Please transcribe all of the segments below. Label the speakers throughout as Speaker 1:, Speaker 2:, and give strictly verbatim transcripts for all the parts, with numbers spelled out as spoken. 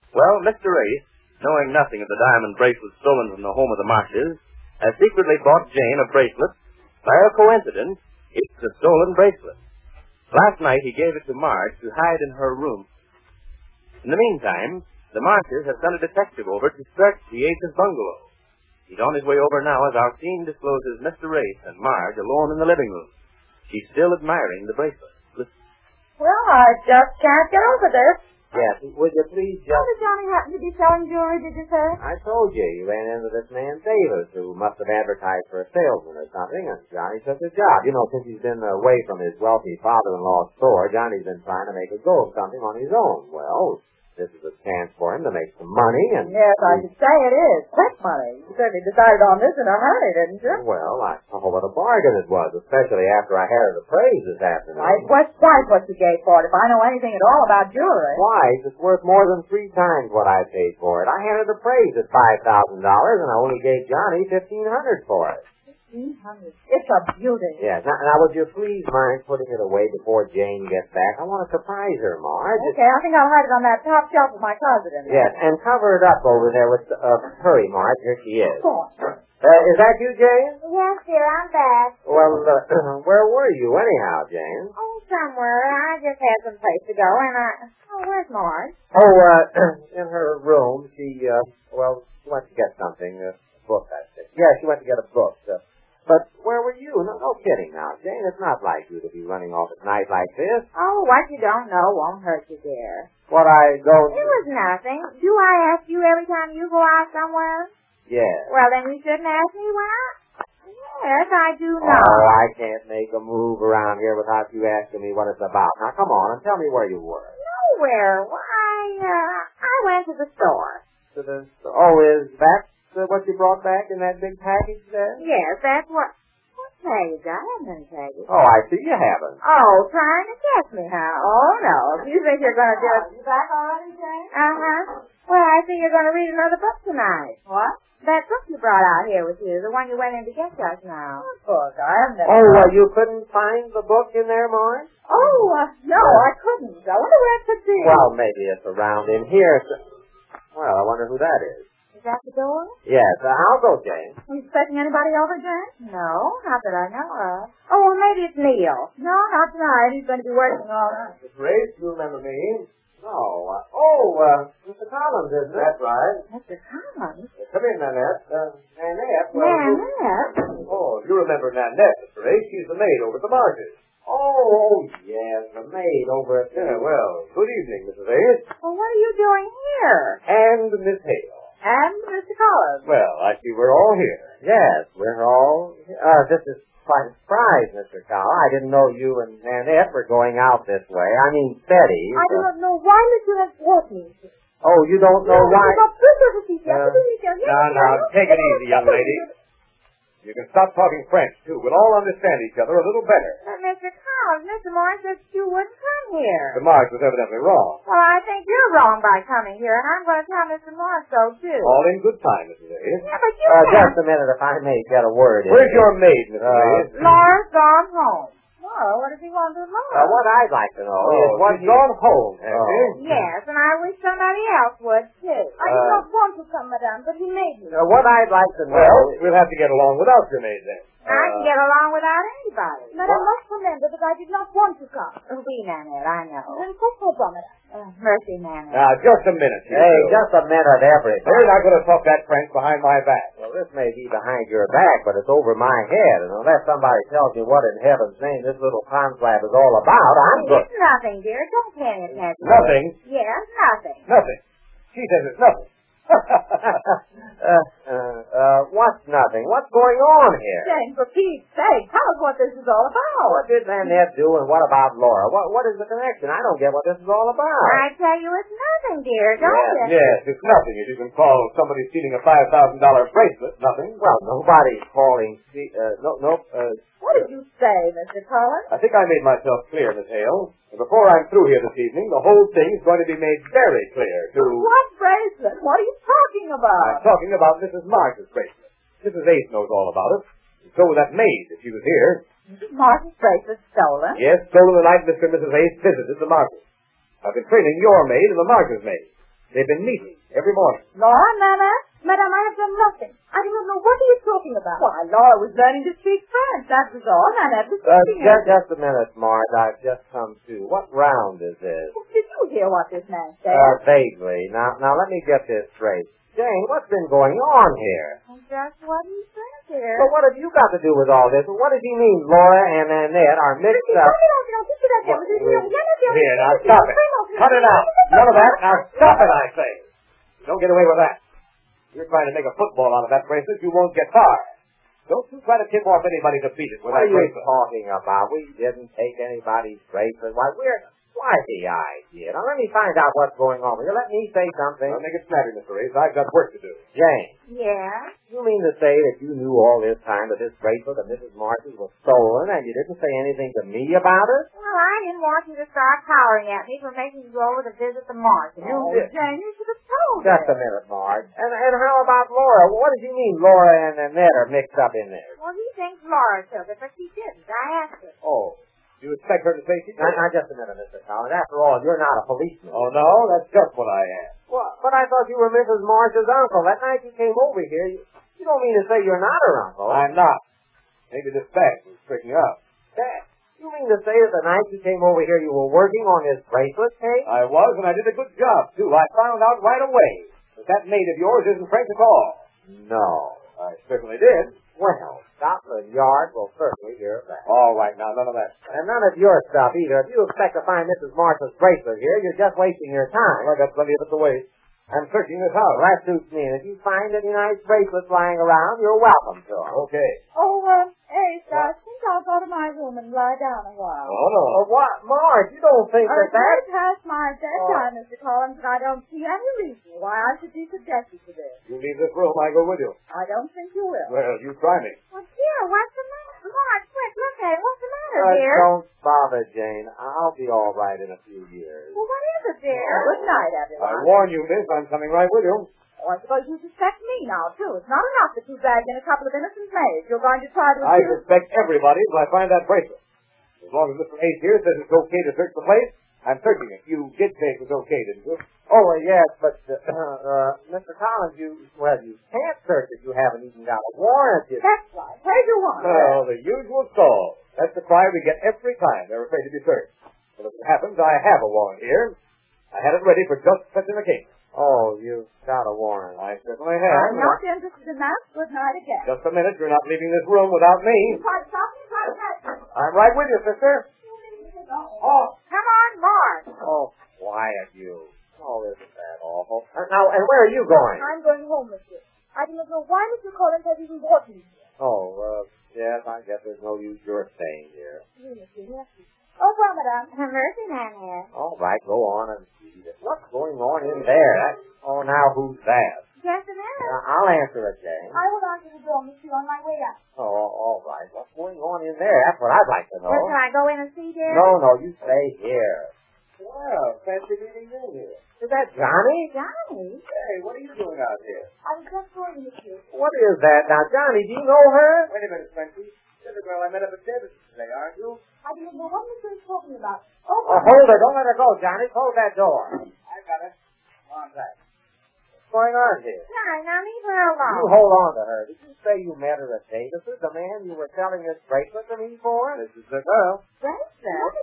Speaker 1: Well, Mister Ace, knowing nothing of the diamond bracelet stolen from the home of the Marshes, has secretly bought Jane a bracelet. By a coincidence, it's a stolen bracelet. Last night he gave it to Marge to hide in her room. In the meantime, the Marshes have sent a detective over to search the Ace's bungalow. He's on his way over now as our scene discloses Mister Ace and Marge alone in the living room. She's still admiring the bracelet. Listen.
Speaker 2: Well, I just can't get over this.
Speaker 3: Yes, would you please just...
Speaker 2: How did Johnny happen to be selling jewelry, did you say?
Speaker 3: I told you, you ran into this man Davis, who must have advertised for a salesman or something, and Johnny took his job. You know, since he's been away from his wealthy father-in-law's store, Johnny's been trying to make a go of something on his own. Well, this is a chance for him to make some money, and...
Speaker 2: Yes, I should say it is. Quick money. You certainly decided on this in a hurry, didn't you?
Speaker 3: Well, I saw what a bargain it was, especially after I had it appraised this afternoon.
Speaker 2: Right, what's twice what you gave for it, if I know anything at all about jewelry.
Speaker 3: Twice? It's worth more than three times what I paid for it. I had it appraised at five thousand dollars, and I only gave Johnny fifteen hundred dollars for it.
Speaker 2: fifteen hundred dollars. It's a beauty.
Speaker 3: Yes. Now, now, would you please mind putting it away before Jane gets back? I want to surprise her, Marge.
Speaker 2: Okay, I think I'll hide it on that top shelf of my closet in there.
Speaker 3: Yes, and cover it up over there with, uh, hurry, Marge. Here she is.
Speaker 2: Go on.
Speaker 3: Uh, is that you, Jane?
Speaker 4: Yes, dear, I'm back.
Speaker 3: Well, uh, where were you anyhow, Jane?
Speaker 4: Oh, somewhere. I just had some place to go, and I... Oh, where's Marge?
Speaker 3: Oh, uh, in her room. She, uh, well, she went to get something. A book, I think. Yeah, she went to get a book. Uh, But where were you? No, no kidding now, Jane. It's not like you to be running off at night like this.
Speaker 4: Oh, what you don't know won't hurt you, dear.
Speaker 3: What I don't...
Speaker 4: It was nothing. Do I ask you every time you go out somewhere?
Speaker 3: Yes.
Speaker 4: Well, then you shouldn't ask me when I... Yes, I do know.
Speaker 3: Oh, I can't make a move around here without you asking me what it's about. Now, come on and tell me where you were.
Speaker 4: Nowhere. Why, uh, I went to the store.
Speaker 3: To the... Oh, is that... Uh, what you brought back in that big package there?
Speaker 4: Yes, that's what... What package? I haven't any package.
Speaker 3: Oh, I see you haven't.
Speaker 4: Oh, trying to catch me, huh? Oh, no. If you think you're going to do it...
Speaker 2: You back already, Jane?
Speaker 4: Uh-huh. Well, I think you're going to read another book tonight.
Speaker 2: What?
Speaker 4: That book you brought out here with you, the one you went in to get just now.
Speaker 2: What book? I haven't...
Speaker 3: Oh, well, uh, you couldn't find the book in there, Marge?
Speaker 2: Oh, uh, no, I couldn't. I wonder where it could be.
Speaker 3: Well, maybe it's around in here. So... Well, I wonder who that is.
Speaker 4: Is that the door?
Speaker 3: Yes, uh, I'll go, Jane.
Speaker 2: Are you expecting anybody over, Jane?
Speaker 4: No, not that I know of. Oh, well, maybe it's Neil.
Speaker 2: No, not tonight. He's going to be working all night.
Speaker 3: Miss Grace, you remember me? No. Uh, oh, uh, Mister Collins, isn't it? That's right.
Speaker 4: Mister Collins?
Speaker 3: Come in, Nanette. Uh, Nanette. Well,
Speaker 4: Nanette?
Speaker 3: Oh, you remember Nanette, Mister Grace. She's the maid over at the Marshes. Oh, yes, the maid over at... Yeah, well, good evening, Missus Ace.
Speaker 4: Well, what are you doing here?
Speaker 3: And Miss Hale.
Speaker 2: And Mister Collins.
Speaker 3: Well, I see we're all here. Yes, we're all... Uh, this is quite a surprise, Mister Cow. I didn't know you and Nanette were going out this way. I mean, Betty.
Speaker 2: I do not know why Mister has brought me.
Speaker 3: Oh, you don't know
Speaker 2: no,
Speaker 3: why...
Speaker 2: Uh,
Speaker 3: now, now, take it easy, young lady. You can stop talking French, too. We'll all understand each other a little better.
Speaker 4: But, Mister Collins, Mister Morris said you wouldn't come here.
Speaker 3: The Marge was evidently wrong.
Speaker 4: Well, I think you're wrong by coming here, and I'm going to tell Mister Morris so, too.
Speaker 3: All in good time, Missus Ace.
Speaker 4: Yeah, but you
Speaker 3: Uh,
Speaker 4: can't.
Speaker 3: just a minute, if I may get a word in. Where's your maid, Missus Uh, Ace?
Speaker 4: Laura's gone home.
Speaker 2: Well, what does he want to do?
Speaker 3: Uh, what I'd like to know is what
Speaker 1: she's gone home, has
Speaker 3: Oh.
Speaker 1: she?
Speaker 4: Yes, and I wish somebody else would, too.
Speaker 2: I did
Speaker 3: Uh,
Speaker 2: not want to come, madame, but he made me.
Speaker 3: Uh, what I'd like to know...
Speaker 1: Well, we'll have to get along without your maid, then.
Speaker 4: I can get along without anybody.
Speaker 2: Madame must remember that I did not want to come.
Speaker 4: Oui, Nanette, I know.
Speaker 2: Then pourquoi, madame?
Speaker 4: Uh, mercy, Nanette.
Speaker 1: Now, just a minute, you
Speaker 3: Hey,
Speaker 1: two.
Speaker 3: just a minute, everybody.
Speaker 1: We're not going to talk that French behind my back.
Speaker 3: Well, this may be behind your back, but it's over my head. And unless somebody tells me what in heaven's name this little conflab is all about, I'm good.
Speaker 4: It's nothing, dear. Don't pay any attention.
Speaker 1: Nothing.
Speaker 4: Yes, nothing.
Speaker 1: Nothing. She says it's nothing.
Speaker 3: uh, uh, uh, what's nothing? What's going on here?
Speaker 2: Jane, for Pete's sake, tell us what this is all about.
Speaker 3: What did Nanette do, and what about Laura? What What is the connection? I don't get what this is all about.
Speaker 4: I tell you it's nothing, dear, don't you?
Speaker 1: Yes, it's nothing. If you can call somebody stealing a five thousand dollars bracelet nothing.
Speaker 3: Well, nobody's calling. Uh, no, no. Uh,
Speaker 2: What did you say, Mister Collins?
Speaker 1: I think I made myself clear, Miss Hale. And before I'm through here this evening, the whole thing is going to be made very clear to...
Speaker 2: What bracelet? What are you talking
Speaker 1: I'm
Speaker 2: about?
Speaker 1: talking about Missus Marsh's bracelet. Missus Ace knows all about it. And so would that maid, if she was here.
Speaker 2: Missus Martin's bracelet stolen?
Speaker 1: Yes, stolen the night Mister and Missus Ace visited the Marshes. I've been training your maid and the Marshes maid.
Speaker 3: They've been meeting every morning.
Speaker 2: Laura, Mama?
Speaker 5: Madame, I have done nothing. I do not know what are you talking about.
Speaker 2: Why, Laura was learning to speak French. That was all. I never
Speaker 3: Uh,
Speaker 2: speaking
Speaker 3: just, just a minute, Marge. I've just come to. What round is this?
Speaker 2: Did you hear what this man said?
Speaker 3: Uh, vaguely. Now, now let me get this straight. Jane, what's been going on here?
Speaker 4: Just what he said here.
Speaker 3: But what have you got to do with all this? What does he mean Laura and Annette are mixed up? Here, now stop it. Cut it out. None of that. Now stop it, I say. Don't get away with that. You're trying to make a football out of that bracelet. You won't get far. Don't you try to tip off anybody to beat it with
Speaker 6: what
Speaker 3: that bracelet.
Speaker 6: What are you talking about? We didn't take anybody's bracelet. Why, we're... Why the idea? Now, let me find out what's going on. Will you let me say something?
Speaker 3: Don't make it snappy, Mister Ace. I've got work to do.
Speaker 6: Jane.
Speaker 4: Yeah?
Speaker 6: You mean to say that you knew all this time that this bracelet of Missus Marsh's was stolen and you didn't say anything to me about it?
Speaker 4: Well, I didn't want you to start hollering at me for making you go over to visit the Marshals.
Speaker 6: You
Speaker 2: Oh,
Speaker 6: did.
Speaker 2: Jane, you should have told
Speaker 6: Just
Speaker 2: her.
Speaker 6: a minute, Marge. And, and how about Laura? What does he mean Laura and Annette are mixed up in there?
Speaker 4: Well, he thinks Laura took it, but she didn't. I asked her.
Speaker 6: Oh.
Speaker 3: You expect her to say she did?
Speaker 6: Now, now, just a minute, Mister Collins. After all, you're not a policeman.
Speaker 3: Oh, no? That's just what I am.
Speaker 6: Well, but I thought you were Missus Marsh's uncle. That night you came over here, you, you don't mean to say you're not her uncle.
Speaker 3: I'm not. Maybe this fact will straighten you out.
Speaker 6: That, you mean to say that the night you came over here you were working on this bracelet case?
Speaker 3: I was, and I did a good job, too. I found out right away that that maid of yours isn't French at all.
Speaker 6: No.
Speaker 3: I certainly did.
Speaker 6: Well, Scotland Yard will certainly hear of that.
Speaker 3: All right, now, none of that.
Speaker 6: And none of your stuff either. If you expect to find Missus Marsh's bracelet here, you're just wasting your time.
Speaker 3: Well, I got plenty of it to waste. I'm searching this house.
Speaker 6: Well, that suits me. And if you find any nice bracelets lying around, you're welcome to 'em.
Speaker 3: Okay.
Speaker 2: Oh, uh, Ace, I think I'll go to my room and lie down a while.
Speaker 3: Oh, no.
Speaker 6: Oh, what? Marge, you don't think
Speaker 2: Uh,
Speaker 6: that that...
Speaker 2: it's past my bedtime, Mister Collins, and I don't see any reason why I should be subjected to this.
Speaker 3: You leave this room, I go with you.
Speaker 2: I don't think you will.
Speaker 3: Well, you try me.
Speaker 4: Well, dear, what's the matter? Marge, quick, look at it. What's the matter,
Speaker 6: Uh,
Speaker 4: dear?
Speaker 6: don't bother, Jane. I'll be all right in a few years.
Speaker 4: Well, what is it, dear?
Speaker 2: Good night,
Speaker 3: I
Speaker 2: everyone.
Speaker 3: warn you, miss, I'm coming right with you.
Speaker 2: Oh, I suppose you suspect me now, too. It's not enough that you dragged in a couple of innocent maids. You're going to try to
Speaker 3: I
Speaker 2: accuse...
Speaker 3: suspect everybody till I find that bracelet. As long as Mister Ace here says it's okay to search the place, I'm searching it. You did say it was okay, didn't you?
Speaker 6: Oh, uh, yes, but, uh, uh, Mister Collins, you, well, you can't search if you haven't even got a warrant. You...
Speaker 2: That's right. Where's your warrant?
Speaker 3: Well, the usual stall. That's the cry we get every time they're afraid to be searched. Well, as it happens, I have a warrant here. I had it ready for just such an occasion.
Speaker 6: Oh, you've got a warrant.
Speaker 3: I certainly have.
Speaker 2: I'm not interested in that. Good night again.
Speaker 3: Just a minute. You're not leaving this room without me.
Speaker 2: Try to stop me, try to catch me.
Speaker 3: I'm right with you, sister.
Speaker 2: Oh,
Speaker 4: Come on, Marge.
Speaker 6: Oh, quiet you. Oh, isn't that awful? Uh, now, and where are you going?
Speaker 5: I'm going home, monsieur. I do not know why Mister Collins has even brought me here.
Speaker 6: Oh, uh, yes, I guess there's no use your staying here.
Speaker 5: Oui, monsieur, merci. Au revoir, madame.
Speaker 4: Have mercy, Nanny.
Speaker 6: All right, go on and see this. What's going on in there? That, oh, now who's that?
Speaker 4: Just a minute.
Speaker 6: Uh, I'll answer it, Jane.
Speaker 5: I will answer the door, monsieur, on my way out.
Speaker 6: Oh, all right. What's going on in there? That's what I'd like to know.
Speaker 4: Well, can I go in and see, dear?
Speaker 6: No, no, you stay here. Well, fancy meeting you here. Is that Johnny?
Speaker 4: Johnny?
Speaker 3: Hey, what are you doing out here?
Speaker 5: I was just going, monsieur.
Speaker 6: What is that? Now, Johnny, do you know her?
Speaker 3: Wait a minute, Frenchie. You're the girl I met up at Davis's today, aren't you?
Speaker 5: I do not know what monsieur is talking about.
Speaker 6: Oh, hold her. Don't let her go, Johnny. Close that door.
Speaker 3: I got it. On that.
Speaker 6: What's going on here?
Speaker 4: Johnny, now leave her alone.
Speaker 6: You hold on to her. Did you say you met her at Davis's, the man you were selling this bracelet to me for?
Speaker 3: This is the girl.
Speaker 4: Bracelet?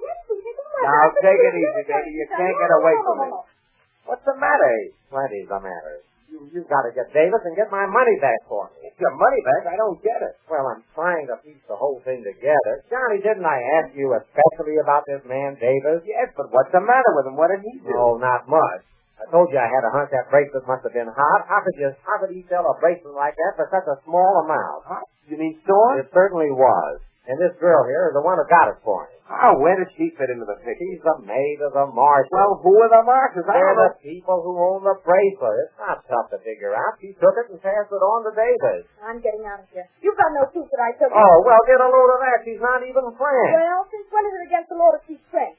Speaker 6: Now, take it easy, baby. You can't get away from me. What's the matter? Plenty's the matter. You, you've got to get Davis and get my money back for me.
Speaker 3: Your money back? I don't get it.
Speaker 6: Well, I'm trying to piece the whole thing together. Johnny, didn't I ask you especially about this man, Davis?
Speaker 3: Yes, but what's the matter with him? What did he do?
Speaker 6: Oh, not much. I told you I had a hunch that bracelet must have been hot. How could you, how could he sell a bracelet like that for such a small amount?
Speaker 3: Huh? You mean stolen?
Speaker 6: It certainly was. And this girl here is the one who got it for me.
Speaker 3: Oh, where did she fit into the picture?
Speaker 6: She's the maid of the Marshals.
Speaker 3: Well, who are the Marshals? I
Speaker 6: They're
Speaker 3: don't
Speaker 6: the
Speaker 3: know.
Speaker 6: people who own the bracelet. It's not tough to figure out. She took it and passed it on to Davis.
Speaker 5: I'm getting out of here. You've got no proof that I took it.
Speaker 6: Oh, well, get a load of that. She's not even French.
Speaker 5: Well, since when is it against the law to speak French?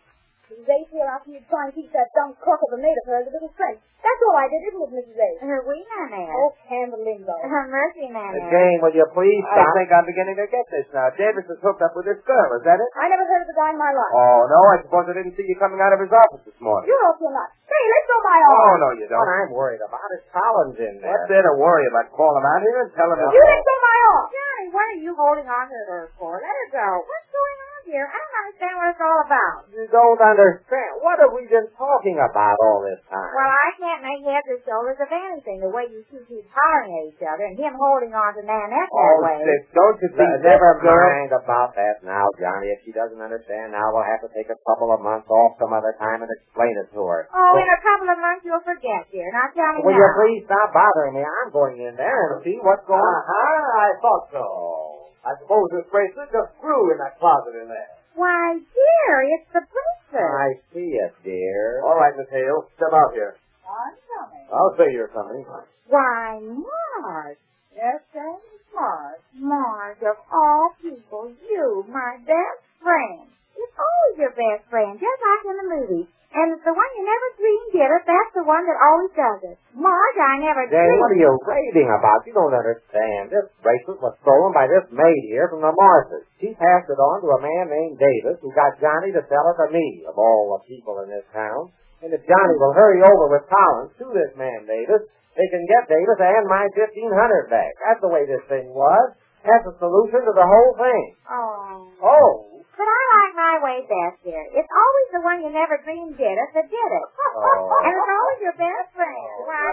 Speaker 5: Missus Ace here after you try and teach that dumb crook of a maid of hers a little French. That's all I did, isn't it, Missus Ace?
Speaker 4: Uh, we, Nanette.
Speaker 5: Oh, can the lingo.
Speaker 4: Uh, mercy,
Speaker 3: Uh,
Speaker 4: Nanette.
Speaker 3: Jane, will you please
Speaker 6: I
Speaker 3: stop?
Speaker 6: think I'm beginning to get this now. Davis is hooked up with this girl, is that it?
Speaker 5: I never heard of the guy in my life.
Speaker 6: Oh, no, I suppose I didn't see you coming out of his office this morning.
Speaker 5: You hope you're not. Say, let go my
Speaker 6: Oh,
Speaker 5: arm.
Speaker 6: no, you
Speaker 3: What
Speaker 6: don't.
Speaker 3: I'm worried about is Collins in there.
Speaker 6: What's there to worry about? Call him out here and tell him...
Speaker 5: You let go my arm.
Speaker 4: Johnny, what are you holding on to her for? Let her go. What's going on here? I don't understand what it's all about.
Speaker 3: You don't understand. What have we been talking about all this time?
Speaker 4: Well, I can't make heads or shoulders of anything the way you two keep hollering at each other and him holding on to Nanette that
Speaker 6: Oh,
Speaker 4: way.
Speaker 6: Sis, don't you think...
Speaker 3: Uh, never mind about that now, Johnny. If she doesn't understand now, we'll have to take a couple of months off some other time and explain it to her.
Speaker 4: Oh, in a couple of months you'll forget, dear. Now tell me
Speaker 3: Will
Speaker 4: now.
Speaker 3: you please stop bothering me? I'm going in there and see what's going on.
Speaker 6: Uh-huh, I thought so. I suppose this bracelet just grew in that closet in there.
Speaker 4: Why, dear, it's the bracelet.
Speaker 3: I see it, dear.
Speaker 6: All right, Miss Hale, step out here.
Speaker 2: I'm coming.
Speaker 6: I'll say you're coming.
Speaker 4: Why, Marge.
Speaker 2: Yes, Jane, it's Marge.
Speaker 4: Marge, of all people, you, my best friend. It's always your best friend, just like in the movies. And it's the one you never dreamed did it. That's the one that always does it. Marge, I never
Speaker 3: Jane,
Speaker 4: dreamed.
Speaker 3: what are you raving about? You don't understand. This bracelet was stolen by this maid here from the Morses. She passed it on to a man named Davis who got Johnny to sell it to me, of all the people in this town. And if Johnny will hurry over with Collins to this man Davis, they can get Davis and my fifteen hundred back. That's the way this thing was. That's the solution to the whole thing.
Speaker 4: Oh.
Speaker 3: Oh.
Speaker 4: But I like my way best, dear. It's always the one you never dreamed did it that did it.
Speaker 3: Oh.
Speaker 4: And it's always your best friend. Why,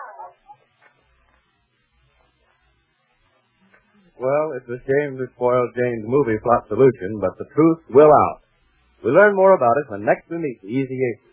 Speaker 1: Well, it's a shame to spoil Jane's movie plot solution, but the truth will out. We'll learn more about it when next we meet the Easy Ace.